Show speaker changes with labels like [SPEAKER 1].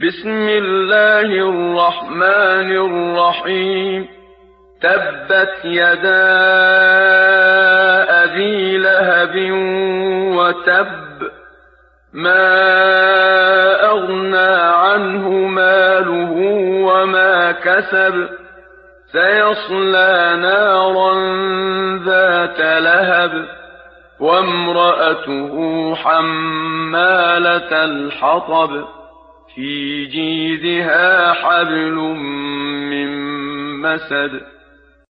[SPEAKER 1] بسم الله الرحمن الرحيم. تبت يدا أبي لهب وتب، ما أغنى عنه ماله وما كسب، سيصلى نارا ذات لهب، وامرأته حمالة الحطب، في جيدها حبل من مسد.